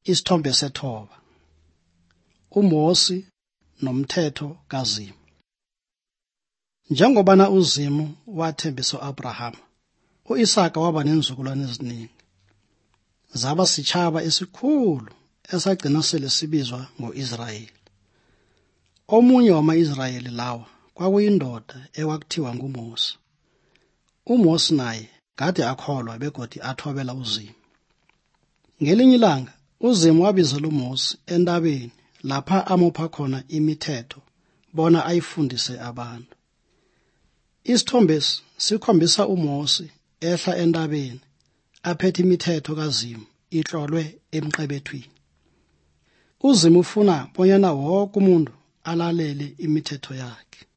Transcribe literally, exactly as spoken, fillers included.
Isithombe sethoba. uMosi nomthetho kaZimu. Njengobana uZimu wathembisa uAbraham, uIsaka waba nezizukulwane eziningi. Zaba sitshaba esikhulu esagcina sele sibizwa ngoIsrayeli. Omunye wama-Israyeli lawa kwakuyindoda ekwakuthiwa nguMosi. uMosi naye kade akholwa begodi athobela uZimu. Ngelinye ilanga uZimu wabizela uMosi entabeni lapha amupha khona imithetho bona ayifundise abantu. Isithombe sikhombisa uMosi ehla entabeni aphethe imithetho kaZimu itlolwe emqebethweni. uZimu ufuna bonyana wonke umuntu alalele imithetho yakhe.